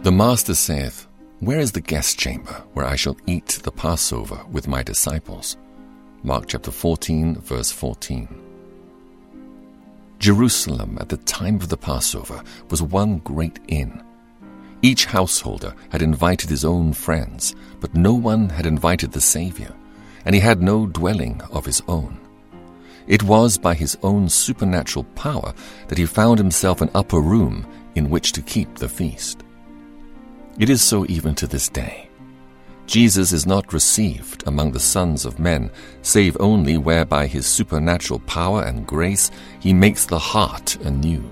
The Master saith, Where is the guest chamber where I shall eat the Passover with my disciples? Mark chapter 14, verse 14. Jerusalem at the time of the Passover was one great inn. Each householder had invited his own friends, but no one had invited the Savior, and he had no dwelling of his own. It was by his own supernatural power that he found himself an upper room in which to keep the feast. It is so even to this day. Jesus is not received among the sons of men, save only where by his supernatural power and grace he makes the heart anew.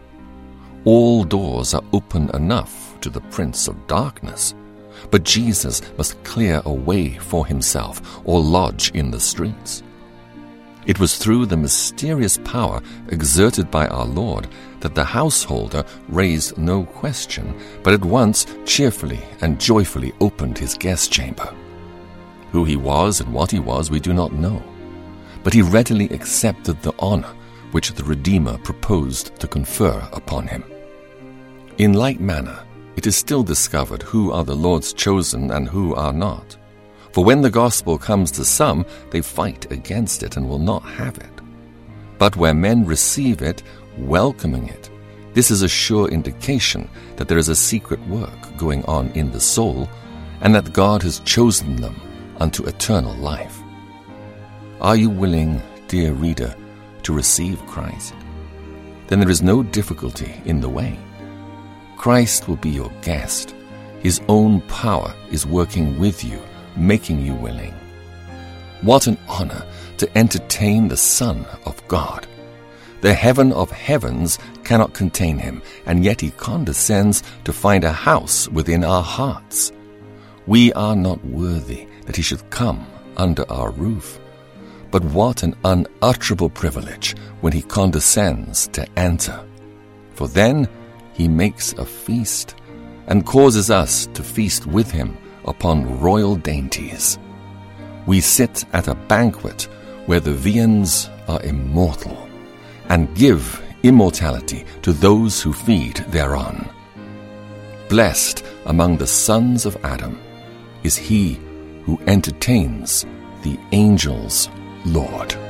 All doors are open enough to the prince of darkness, but Jesus must clear a way for himself or lodge in the streets. It was through the mysterious power exerted by our Lord that the householder raised no question, but at once cheerfully and joyfully opened his guest chamber. Who he was and what he was we do not know, but he readily accepted the honor which the Redeemer proposed to confer upon him. In like manner, it is still discovered who are the Lord's chosen and who are not. For when the gospel comes to some, they fight against it and will not have it. But where men receive it, welcoming it, this is a sure indication that there is a secret work going on in the soul, and that God has chosen them unto eternal life. Are you willing, dear reader, to receive Christ? Then there is no difficulty in the way. Christ will be your guest. His own power is working with you, making you willing. What an honor to entertain the Son of God. The heaven of heavens cannot contain him, and yet he condescends to find a house within our hearts. We are not worthy that he should come under our roof. But what an unutterable privilege when he condescends to enter. For then he makes a feast, and causes us to feast with him upon royal dainties. We sit at a banquet where the viands are immortal, and give immortality to those who feed thereon. Blessed among the sons of Adam is he who entertains the angels' Lord.